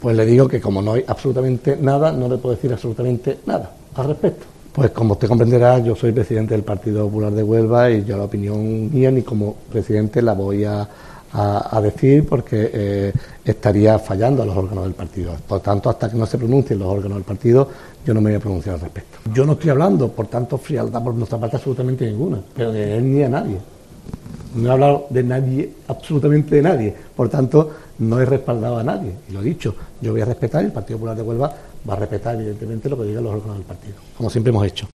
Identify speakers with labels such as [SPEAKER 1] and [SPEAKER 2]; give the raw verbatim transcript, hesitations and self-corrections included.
[SPEAKER 1] Pues le digo que como no hay absolutamente nada, no le puedo decir absolutamente nada al respecto. Pues como usted comprenderá, yo soy presidente del Partido Popular de Huelva y yo la opinión mía ni como presidente la voy a, a, a decir porque eh, estaría fallando a los órganos del partido. Por tanto, hasta que no se pronuncien los órganos del partido, yo no me voy a pronunciar al respecto. Yo no estoy hablando, por tanto, frialdad por nuestra parte absolutamente ninguna, pero de él ni a nadie. No he hablado de nadie, absolutamente de nadie. Por tanto, no he respaldado a nadie. Y lo he dicho, yo voy a respetar, y el Partido Popular de Huelva va a respetar, evidentemente, lo que digan los órganos del partido, como siempre hemos hecho.